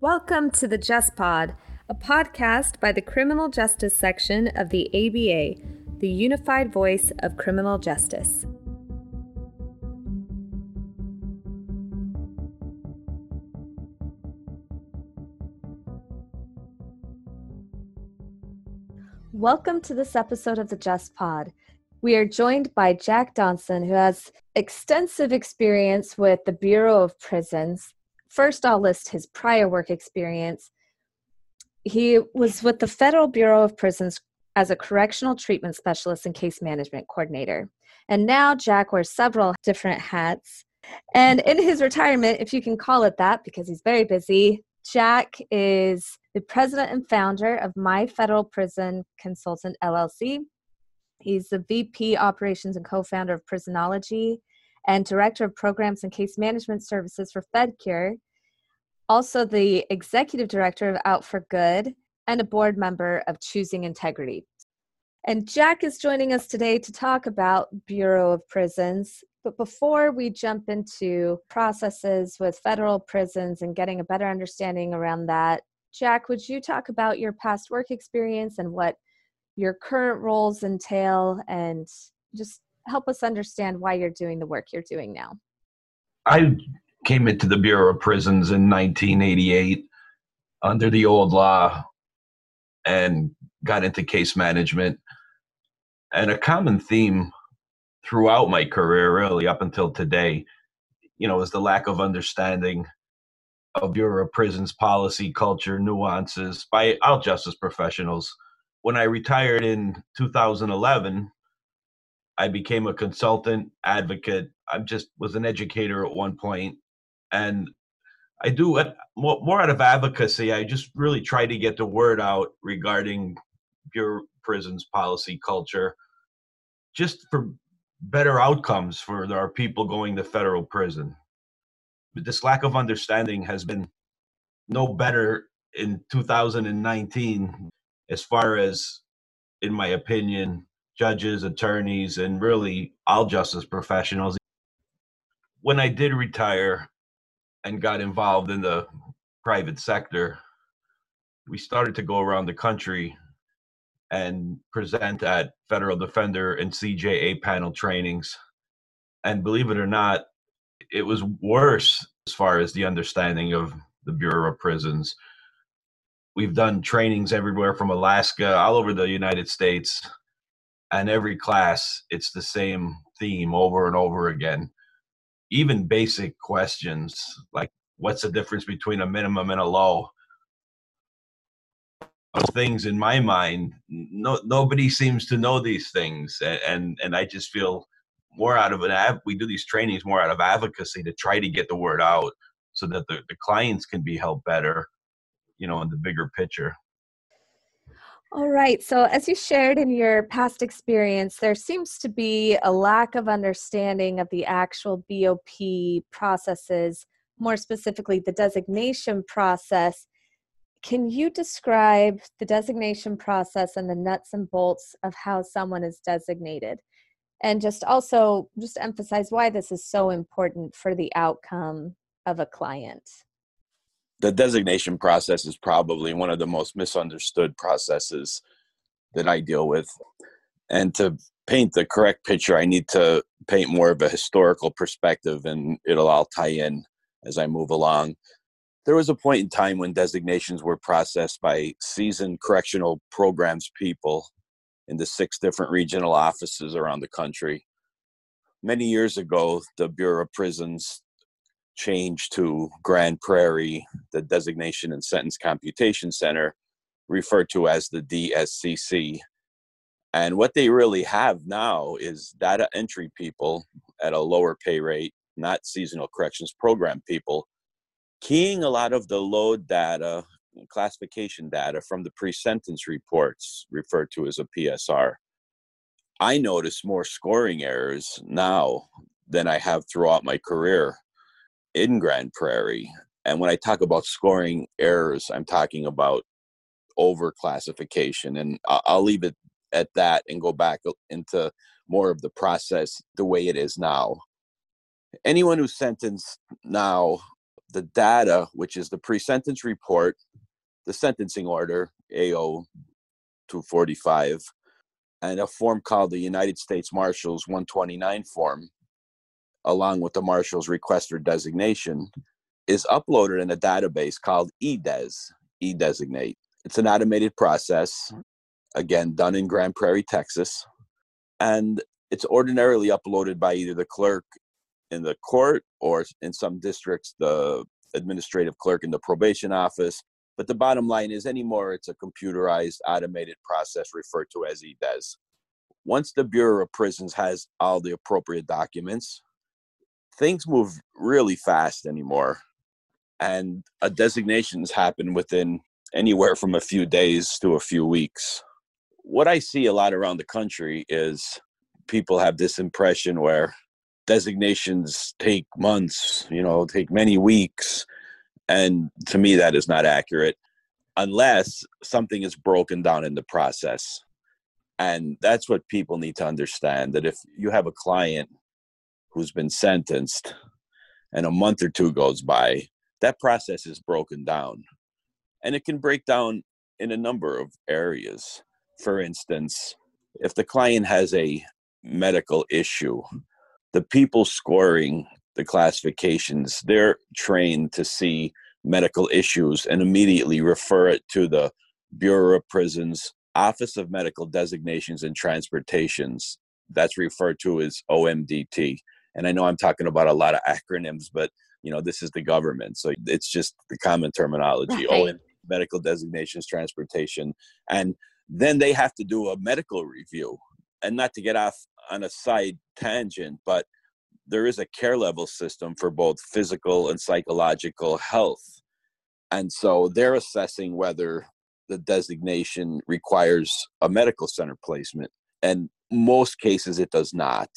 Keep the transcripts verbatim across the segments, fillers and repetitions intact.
Welcome to the Just Pod, a podcast by the Criminal Justice Section of the A B A, the unified voice of criminal justice. Welcome to this episode of the Just Pod. We are joined by Jack Donson, who has extensive experience with the Bureau of Prisons. First, I'll list his prior work experience. He was with the Federal Bureau of Prisons as a correctional treatment specialist and case management coordinator. And now Jack wears several different hats. And in his retirement, if you can call it that, because he's very busy, Jack is the president and founder of My Federal Prison Consultant, L L C. He's the V P Operations and co-founder of Prisonology and director of programs and case management services for FedCure. Also the executive director of Out for Good and a board member of Choosing Integrity. And Jack is joining us today to talk about Bureau of Prisons. But before we jump into processes with federal prisons and getting a better understanding around that, Jack, would you talk about your past work experience and what your current roles entail, and just help us understand why you're doing the work you're doing now? I came into the Bureau of Prisons in nineteen eighty-eight under the old law and got into case management. And a common theme throughout my career, really up until today, you know, is the lack of understanding of Bureau of Prisons policy, culture, nuances by our justice professionals. When I retired in two thousand eleven, I became a consultant, advocate. I just was an educator at one point. And I do it more, more out of advocacy. I just really try to get the word out regarding Bureau of Prisons policy, culture, just for better outcomes for our people going to federal prison. But this lack of understanding has been no better in two thousand nineteen, as far as, in my opinion, judges, attorneys, and really all justice professionals. When I did retire and got involved in the private sector, we started to go around the country and present at federal defender and C J A panel trainings. And believe it or not, it was worse as far as the understanding of the Bureau of Prisons. We've done trainings everywhere from Alaska, all over the United States. And every class, it's the same theme over and over again. Even basic questions like, what's the difference between a minimum and a low? Those things in my mind, no, nobody seems to know these things. And, and, and I just feel more out of an ad, we do these trainings more out of advocacy to try to get the word out so that the, the clients can be helped better, you know, in the bigger picture. All right. So as you shared in your past experience, there seems to be a lack of understanding of the actual B O P processes, more specifically the designation process. Can you describe the designation process and the nuts and bolts of how someone is designated? And just also just emphasize why this is so important for the outcome of a client. The designation process is probably one of the most misunderstood processes that I deal with. And to paint the correct picture, I need to paint more of a historical perspective, and it'll all tie in as I move along. There was a point in time when designations were processed by seasoned correctional programs people in the six different regional offices around the country. Many years ago, the Bureau of Prisons changed to Grand Prairie, the Designation and Sentence Computation Center, referred to as the D S C C. And what they really have now is data entry people at a lower pay rate, not seasonal corrections program people, keying a lot of the load data, classification data from the pre-sentence reports, referred to as a P S R. I notice more scoring errors now than I have throughout my career in Grand Prairie. And when I talk about scoring errors, I'm talking about overclassification. And I'll leave it at that and go back into more of the process the way it is now. Anyone who's sentenced now the data, which is the pre-sentence report, the sentencing order, A O two forty-five, and a form called the United States Marshals one twenty-nine form, along with the Marshal's request for designation, is uploaded in a database called eDes, eDesignate. It's an automated process, again, done in Grand Prairie, Texas, and it's ordinarily uploaded by either the clerk in the court or in some districts, the administrative clerk in the probation office. But the bottom line is anymore, it's a computerized, automated process referred to as eDes. Once the Bureau of Prisons has all the appropriate documents, things move really fast anymore. And a designations happen within anywhere from a few days to a few weeks. What I see a lot around the country is people have this impression where designations take months, you know, take many weeks. And to me, that is not accurate unless something is broken down in the process. And that's what people need to understand, that if you have a client who's been sentenced and a month or two goes by, that process is broken down. And it can break down in a number of areas. For instance, if the client has a medical issue, the people scoring the classifications, they're trained to see medical issues and immediately refer it to the Bureau of Prisons Office of Medical Designations and Transportations. That's referred to as O M D T. And I know I'm talking about a lot of acronyms, but you know, this is the government. So it's just the common terminology, right. O M D T, Medical Designations, Transportation. And then they have to do a medical review. And not to get off on a side tangent, but there is a care level system for both physical and psychological health. And so they're assessing whether the designation requires a medical center placement. And most cases it does not.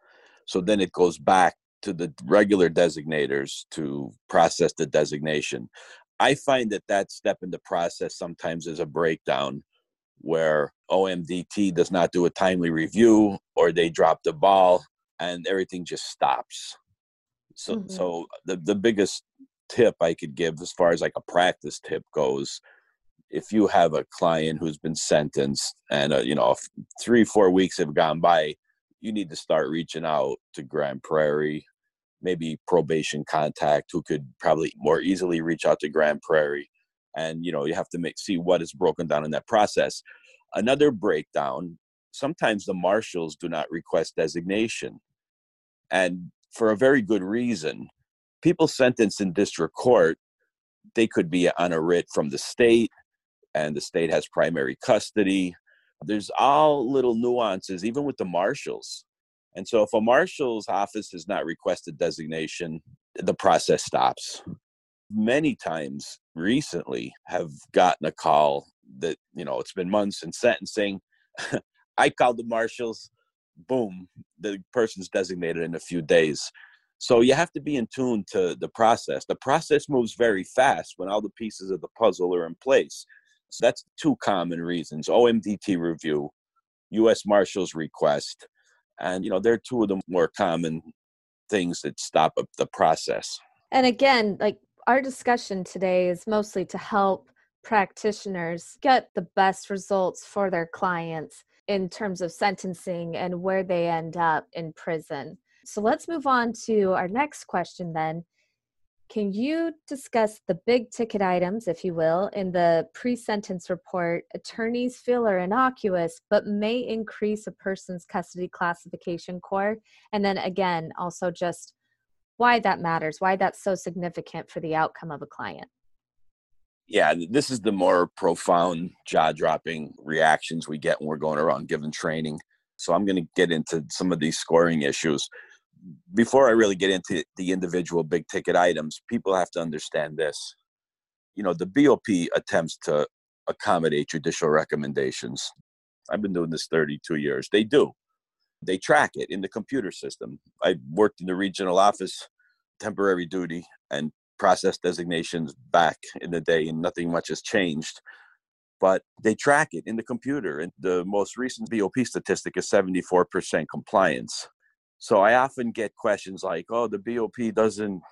So then it goes back to the regular designators to process the designation. I find that that step in the process sometimes is a breakdown where O M D T does not do a timely review, or they drop the ball and everything just stops. So, mm-hmm. so the, the biggest tip I could give as far as like a practice tip goes, if you have a client who's been sentenced and, uh, you know, three, four weeks have gone by, you need to start reaching out to Grand Prairie, maybe probation contact who could probably more easily reach out to Grand Prairie. And, you know, you have to make see what is broken down in that process. Another breakdown, sometimes the marshals do not request designation. And for a very good reason. People sentenced in district court, they could be on a writ from the state, and the state has primary custody. There's all little nuances, even with the marshals. And so if a marshal's office has not requested designation, the process stops. Many times recently have gotten a call that, you know, it's been months in sentencing. I called the marshals, boom, the person's designated in a few days. So you have to be in tune to the process. The process moves very fast when all the pieces of the puzzle are in place. So that's two common reasons: O M D T review, U S Marshals request. And, you know, they're two of the more common things that stop up the process. And again, like our discussion today is mostly to help practitioners get the best results for their clients in terms of sentencing and where they end up in prison. So let's move on to our next question then. Can you discuss the big ticket items, if you will, in the pre-sentence report attorneys feel are innocuous, but may increase a person's custody classification score? And then again, also just why that matters, why that's so significant for the outcome of a client. Yeah, this is the more profound, jaw-dropping reactions we get when we're going around giving training. So I'm going to get into some of these scoring issues. Before I really get into the individual big ticket items, people have to understand this. You know, the B O P attempts to accommodate judicial recommendations. I've been doing this thirty-two years. They do. They track it in the computer system. I worked in the regional office, temporary duty, and processed designations back in the day, and nothing much has changed. But they track it in the computer. And the most recent B O P statistic is seventy-four percent compliance. So I often get questions like, oh, the B O P doesn't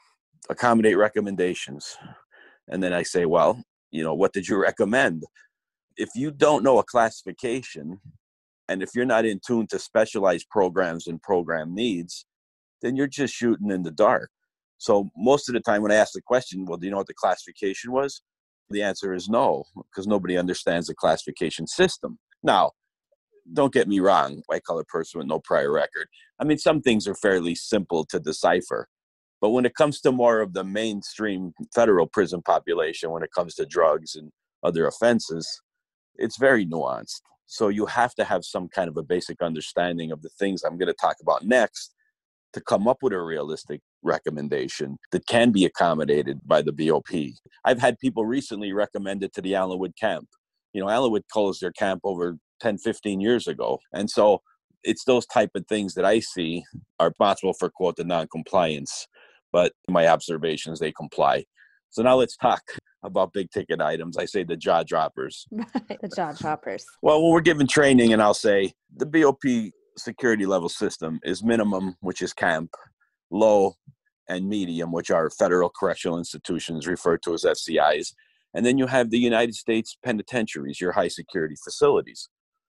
accommodate recommendations. And then I say, well, you know, what did you recommend? If you don't know a classification, and if you're not in tune to specialized programs and program needs, then you're just shooting in the dark. So most of the time when I ask the question, well, do you know what the classification was? The answer is no, because nobody understands the classification system. Now, don't get me wrong, white collar person with no prior record. I mean, some things are fairly simple to decipher. But when it comes to more of the mainstream federal prison population, when it comes to drugs and other offenses, it's very nuanced. So you have to have some kind of a basic understanding of the things I'm going to talk about next to come up with a realistic recommendation that can be accommodated by the B O P. I've had people recently recommend it to the Allenwood camp. You know, Allenwood closed their camp over ten, fifteen years ago. And so it's those type of things that I see are responsible for, quote, the non-compliance. But in my observations, they comply. So now let's talk about big ticket items. I say the jaw droppers. Right, the jaw droppers. Well, when we're given training, and I'll say the B O P security level system is minimum, which is camp, low, and medium, which are federal correctional institutions referred to as F C Is. And then you have the United States penitentiaries, your high security facilities.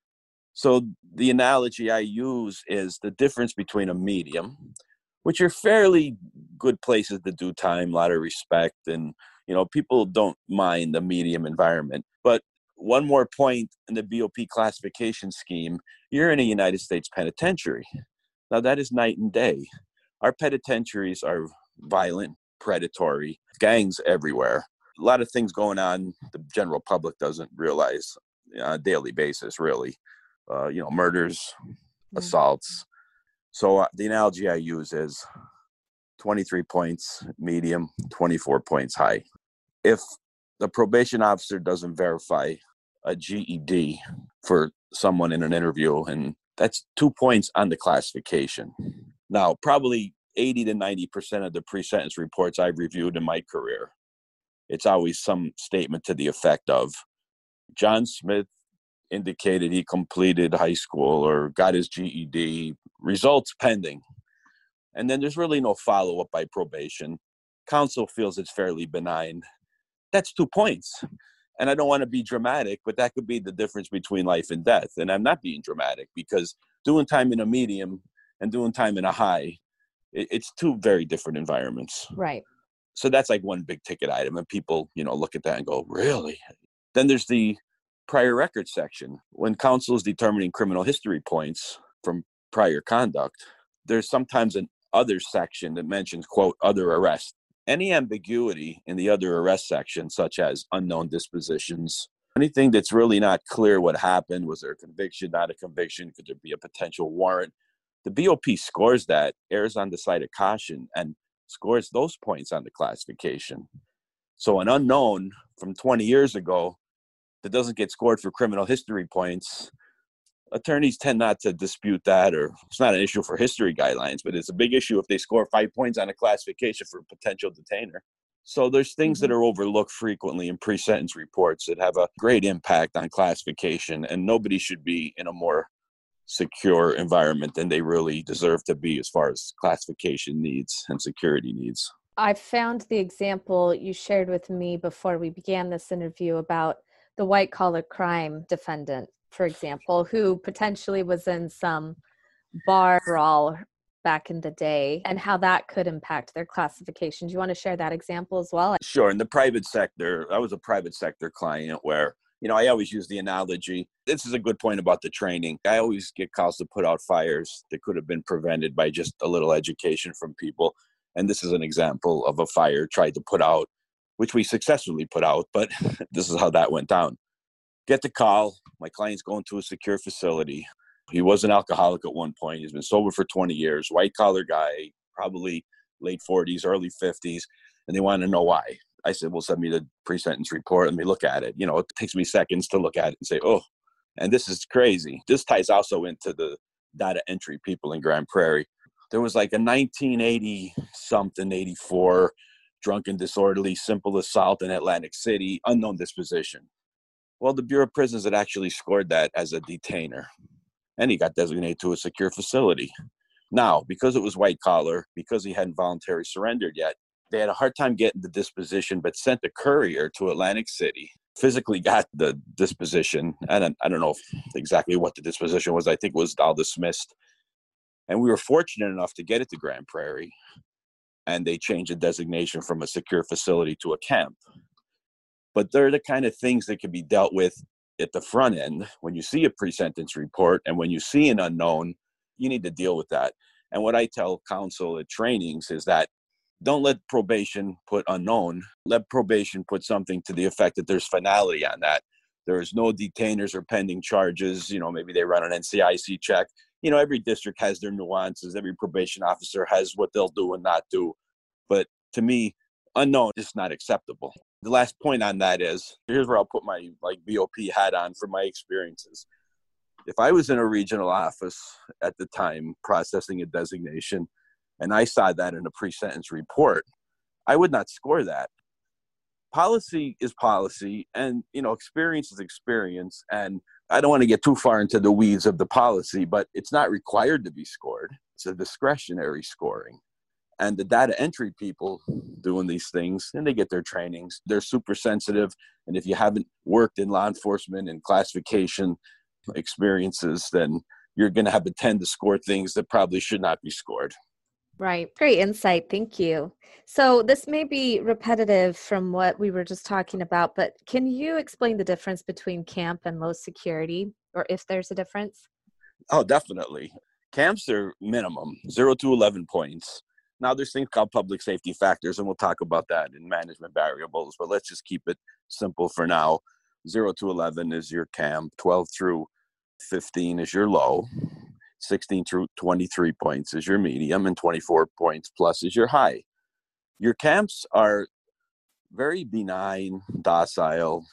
So the analogy I use is the difference between a medium, which are fairly good places to do time, a lot of respect, and you know, people don't mind the medium environment. But one more point in the B O P classification scheme, you're in a United States penitentiary. Now that is night and day. Our penitentiaries are violent, predatory, gangs everywhere. A lot of things going on the general public doesn't realize on a daily basis, really. Uh, you know, murders, mm-hmm. assaults. So uh, the analogy I use is twenty-three points medium, twenty-four points high. If the probation officer doesn't verify a G E D for someone in an interview, and that's two points on the classification. Now, probably eighty to ninety percent of the pre-sentence reports I've reviewed in my career, it's always some statement to the effect of, John Smith indicated he completed high school or got his G E D, results pending. And then there's really no follow-up by probation. Counsel feels it's fairly benign. That's two points. And I don't want to be dramatic, but that could be the difference between life and death. And I'm not being dramatic, because doing time in a medium and doing time in a high, it's two very different environments. Right. So that's like one big ticket item. And people, you know, look at that and go, really? Then there's the prior record section. When counsel is determining criminal history points from prior conduct, there's sometimes an other section that mentions, quote, other arrest. Any ambiguity in the other arrest section, such as unknown dispositions, anything that's really not clear what happened, was there a conviction, not a conviction, could there be a potential warrant? The B O P scores that, errs on the side of caution, and scores those points on the classification. So an unknown from twenty years ago that doesn't get scored for criminal history points, attorneys tend not to dispute that, or it's not an issue for history guidelines, but it's a big issue if they score five points on a classification for a potential detainer. So there's things mm-hmm. that are overlooked frequently in pre-sentence reports that have a great impact on classification, and nobody should be in a more secure environment than they really deserve to be as far as classification needs and security needs. I found the example you shared with me before we began this interview about the white-collar crime defendant, for example, who potentially was in some bar brawl back in the day, and how that could impact their classification. Do you want to share that example as well? Sure. In the private sector, I was a private sector client where, you know, I always use the analogy. This is a good point about the training. I always get calls to put out fires that could have been prevented by just a little education from people. And this is an example of a fire tried to put out, which we successfully put out, but this is how that went down. Get the call. My client's going to a secure facility. He was an alcoholic at one point. He's been sober for twenty years, white collar guy, probably late forties, early fifties. And they want to know why. I said, well, send me the pre-sentence report. Let me look at it. You know, it takes me seconds to look at it and say, oh, and this is crazy. This ties also into the data entry people in Grand Prairie. There was like a nineteen eighty something, eighty-four drunken, disorderly, simple assault in Atlantic City, unknown disposition. Well, the Bureau of Prisons had actually scored that as a detainer, and he got designated to a secure facility. Now, because it was white collar, because he hadn't voluntarily surrendered yet, They had a hard time getting the disposition, but sent a courier to Atlantic City, physically got the disposition. I don't, I don't know exactly what the disposition was. I think it was all dismissed. And we were fortunate enough to get it to Grand Prairie, and they changed the designation from a secure facility to a camp. But they're the kind of things that can be dealt with at the front end. When you see a pre-sentence report and when you see an unknown, you need to deal with that. And what I tell counsel at trainings is that don't let probation put unknown. Let probation put something to the effect that there's finality on that. There is no detainers or pending charges. You know, maybe they run an N C I C check. You know, every district has their nuances. Every probation officer has what they'll do and not do. But to me, unknown is not acceptable. The last point on that is, here's where I'll put my like B O P hat on from my experiences. If I was in a regional office at the time processing a designation, and I saw that in a pre-sentence report, I would not score that. Policy is policy, and, you know, experience is experience. And I don't want to get too far into the weeds of the policy, but it's not required to be scored. It's a discretionary scoring. And the data entry people doing these things, and they get their trainings, they're super sensitive. And if you haven't worked in law enforcement and classification experiences, then you're going to have to tend to score things that probably should not be scored. Right. Great insight. Thank you. So this may be repetitive from what we were just talking about, but can you explain the difference between camp and low security, or if there's a difference? Oh, definitely. Camps are minimum, zero to eleven points. Now, there's things called public safety factors, and we'll talk about that in management variables, but let's just keep it simple for now. zero to eleven is your camp, twelve through fifteen is your low, sixteen through twenty-three points is your medium, and twenty-four points plus is your high. Your camps are very benign, docile,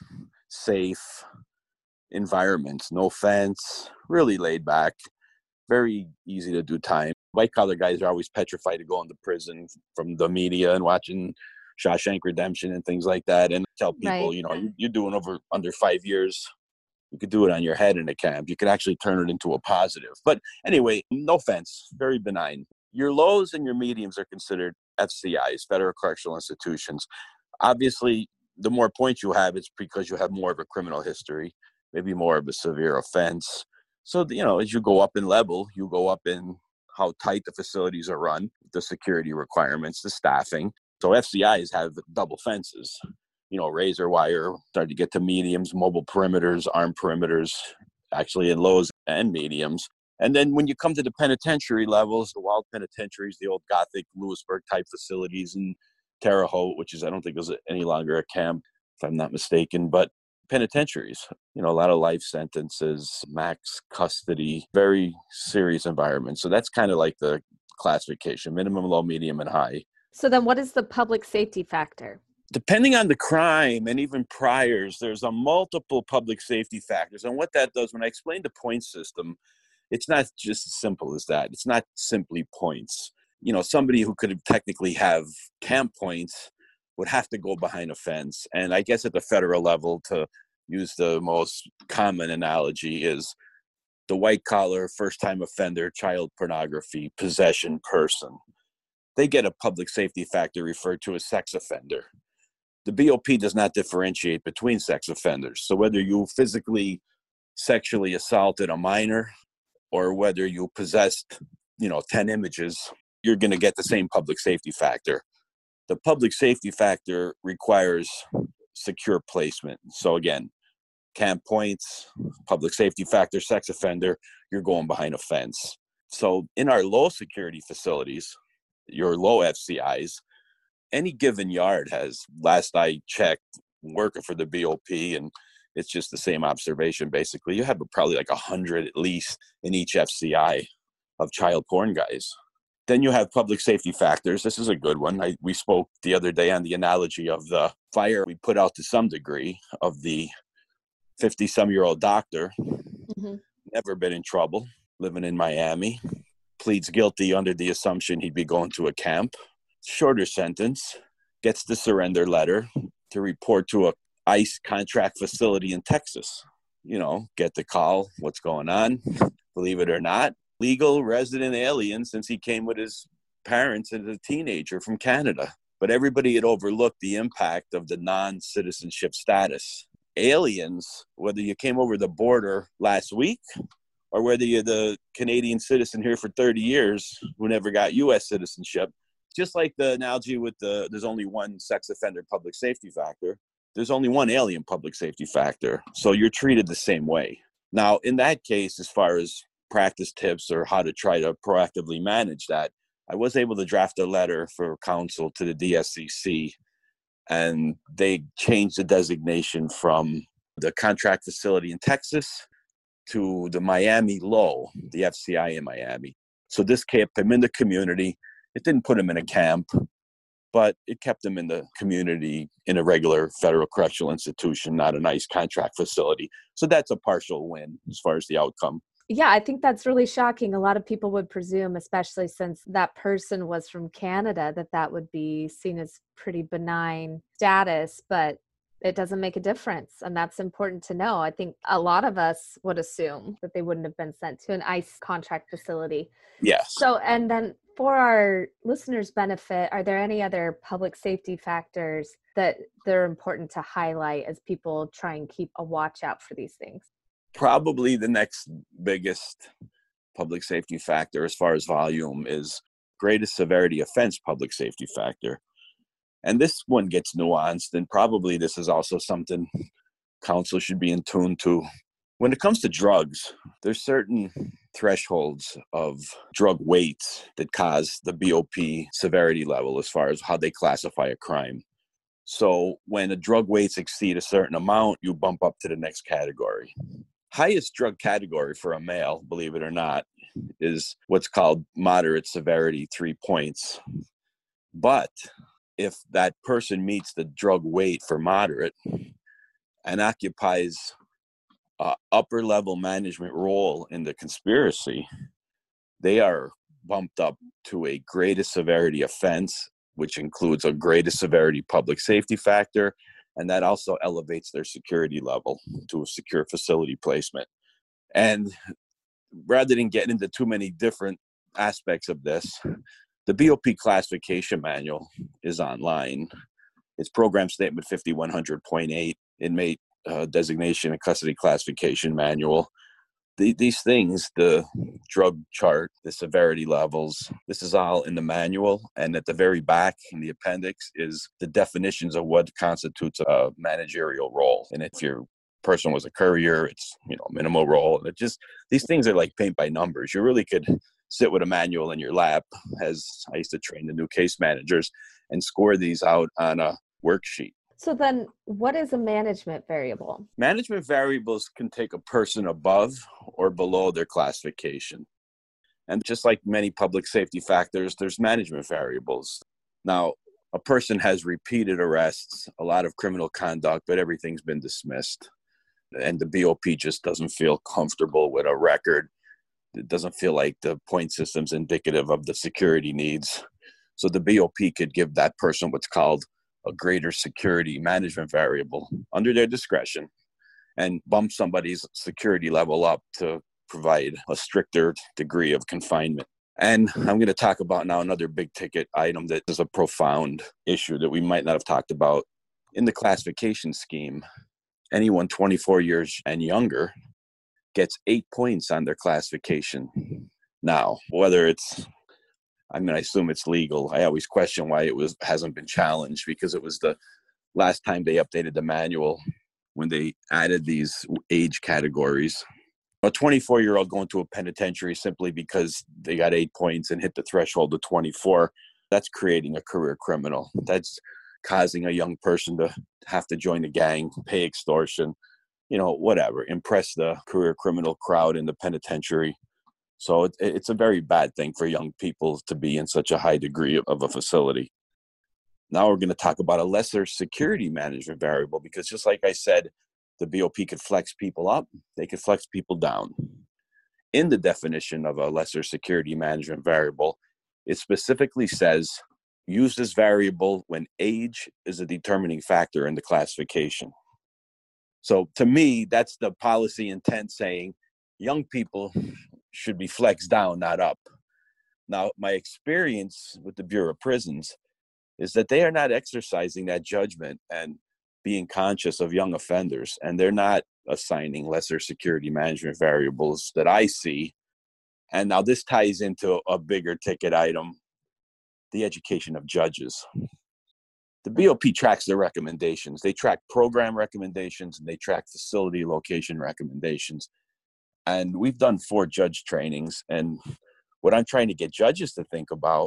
safe environments, no fence, really laid back, very easy to do time. White collar guys are always petrified to go into prison from the media and watching Shawshank Redemption and things like that. And I tell people, Right. you know, you're doing over under five years. You could do it on your head in a camp. You could actually turn it into a positive. But anyway, no offense, very benign. Your lows and your mediums are considered F C Is, Federal Correctional Institutions. Obviously, the more points you have, it's because you have more of a criminal history, maybe more of a severe offense. So, you know, as you go up in level, you go up in how tight the facilities are run, the security requirements, the staffing. So F C Is have double fences. You know, razor wire, start to get to mediums, mobile perimeters, armed perimeters, actually in lows and mediums. And then when you come to the penitentiary levels, the wild penitentiaries, the old Gothic Lewisburg type facilities in Terre Haute, which is, I don't think is any longer a camp, if I'm not mistaken, but penitentiaries, you know, a lot of life sentences, max custody, very serious environment. So that's kind of like the classification, minimum, low, medium, and high. So then what is the public safety factor? Depending on the crime and even priors, there's a multiple public safety factors. And what that does, when I explain the point system, it's not just as simple as that. It's not simply points. You know, somebody who could technically have camp points would have to go behind a fence. And I guess at the federal level, to use the most common analogy, is the white collar, first time offender, child pornography, possession person. They get a public safety factor referred to as sex offender. The B O P does not differentiate between sex offenders. So whether you physically sexually assaulted a minor or whether you possessed, you know, ten images, you're going to get the same public safety factor. The public safety factor requires secure placement. So again, camp points, public safety factor, sex offender, you're going behind a fence. So in our low security facilities, your low F C Is, any given yard has, last I checked, working for the B O P, and it's just the same observation, basically. You have probably like one hundred at least in each F C I of child porn guys. Then you have public safety factors. This is a good one. I, we spoke the other day on the analogy of the fire we put out to some degree of the fifty-some-year-old doctor, Mm-hmm. never been in trouble, living in Miami, pleads guilty under the assumption he'd be going to a camp. Shorter sentence, gets the surrender letter to report to a ICE contract facility in Texas. You know, get the call, what's going on? Believe it or not, legal resident alien since he came with his parents as a teenager from Canada. but everybody had overlooked the impact of the non-citizenship status. Aliens, whether you came over the border last week or whether you're the Canadian citizen here for thirty years who never got U S citizenship, just like the analogy with the there's only one sex offender public safety factor, there's only one alien public safety factor. So you're treated the same way. Now, in that case, as far as practice tips or how to try to proactively manage that, I was able to draft a letter for counsel to the D S C C, and they changed the designation from the contract facility in Texas to the Miami L O, the F C I in Miami. So this kept him in the community. It didn't put him in a camp, but it kept him in the community in a regular federal correctional institution, not a nice contract facility. So that's a partial win as far as the outcome. Yeah, I think that's really shocking. A lot of people would presume, especially since that person was from Canada, that that would be seen as pretty benign status, but it doesn't make a difference. And that's important to know. I think a lot of us would assume that they wouldn't have been sent to an ICE contract facility. Yes. So, and then for our listeners' benefit, are there any other public safety factors that they're important to highlight as people try and keep a watch out for these things? Probably the next biggest public safety factor as far as volume is greatest severity offense public safety factor. And this one gets nuanced, and probably this is also something counsel should be in tune to. When it comes to drugs, there's certain thresholds of drug weights that cause the B O P severity level as far as how they classify a crime. So when a drug weights exceed a certain amount, you bump up to the next category. Highest drug category for a male, believe it or not, is what's called moderate severity, three points. But if that person meets the drug weight for moderate and occupies an upper level management role in the conspiracy, they are bumped up to a greatest severity offense, which includes a greatest severity public safety factor. And that also elevates their security level to a secure facility placement. And rather than getting into too many different aspects of this, the B O P classification manual is online. It's program statement fifty-one hundred point eight, inmate uh, designation and custody classification manual. The, these things, the drug chart, the severity levels, this is all in the manual. And at the very back in the appendix is the definitions of what constitutes a managerial role. And if your person was a courier, it's, you know, minimal role. And it just, these things are like paint by numbers. You really could sit with a manual in your lap, as I used to train the new case managers, and score these out on a worksheet. So then what is a management variable? Management variables can take a person above or below their classification. And just like many public safety factors, there's management variables. Now, a person has repeated arrests, a lot of criminal conduct, but everything's been dismissed. And the B O P just doesn't feel comfortable with a record. It doesn't feel like the point system's indicative of the security needs. So the B O P could give that person what's called a greater security management variable under their discretion and bump somebody's security level up to provide a stricter degree of confinement. And I'm going to talk about now another big ticket item that is a profound issue that we might not have talked about. In the classification scheme, anyone twenty-four years and younger gets eight points on their classification. Now, whether it's I mean, I assume it's legal. I always question why it was hasn't been challenged, because it was the last time they updated the manual when they added these age categories. A twenty-four-year-old going to a penitentiary simply because they got eight points and hit the threshold of twenty-four, that's creating a career criminal. That's causing a young person to have to join a gang, pay extortion, you know, whatever, impress the career criminal crowd in the penitentiary. So it, it's a very bad thing for young people to be in such a high degree of a facility. Now we're going to talk about a lesser security management variable, because just like I said, the B O P could flex people up, they could flex people down. In the definition of a lesser security management variable, it specifically says, use this variable when age is a determining factor in the classification. So to me, that's the policy intent saying young people should be flexed down, not up. Now, my experience with the Bureau of Prisons is that they are not exercising that judgment and being conscious of young offenders, and they're not assigning lesser security management variables that I see. And now this ties into a bigger ticket item, the education of judges. The B O P tracks their recommendations. They track program recommendations and they track facility location recommendations. And we've done four judge trainings. And what I'm trying to get judges to think about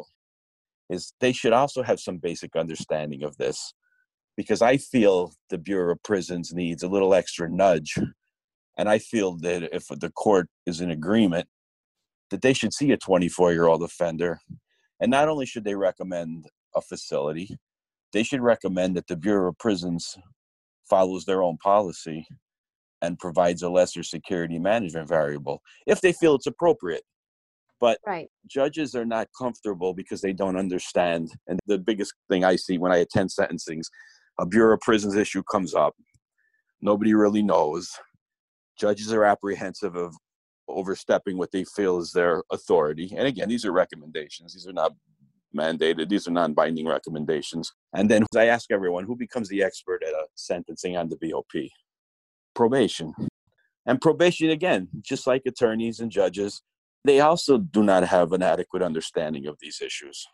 is they should also have some basic understanding of this, because I feel the Bureau of Prisons needs a little extra nudge. And I feel that if the court is in agreement, that they should see a twenty-four-year-old offender. And not only should they recommend a facility, they should recommend that the Bureau of Prisons follows their own policy and provides a lesser security management variable if they feel it's appropriate. But right. Judges are not comfortable because they don't understand. And the biggest thing I see when I attend sentencings, a Bureau of Prisons issue comes up. Nobody really knows. Judges are apprehensive of overstepping what they feel is their authority. And again, these are recommendations. These are not mandated. These are non-binding recommendations. And then I ask everyone, who becomes the expert at a sentencing on the B O P? Probation. And probation, again, just like attorneys and judges, they also do not have an adequate understanding of these issues.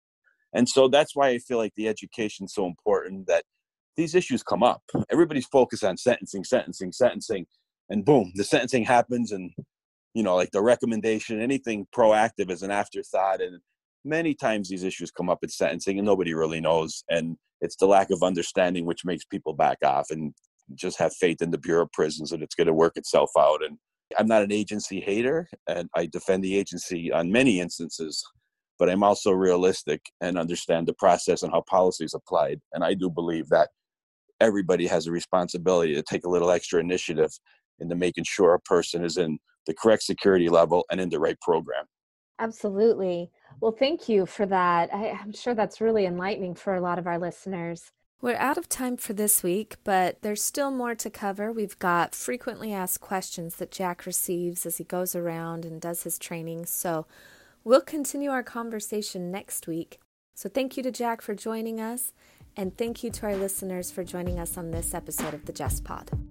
And so that's why I feel like the education is so important, that these issues come up. Everybody's focused on sentencing, sentencing, sentencing, and boom, the sentencing happens, and, you know, like the recommendation, anything proactive is an afterthought. And many times these issues come up at sentencing and nobody really knows. And it's the lack of understanding which makes people back off and just have faith in the Bureau of Prisons that it's going to work itself out. And I'm not an agency hater, and I defend the agency on many instances, but I'm also realistic and understand the process and how policy is applied. And I do believe that everybody has a responsibility to take a little extra initiative into making sure a person is in the correct security level and in the right program. Absolutely. Well, thank you for that. I, I'm sure that's really enlightening for a lot of our listeners. We're out of time for this week, but there's still more to cover. We've got frequently asked questions that Jack receives as he goes around and does his training. So we'll continue our conversation next week. So thank you to Jack for joining us, and thank you to our listeners for joining us on this episode of the Just Pod.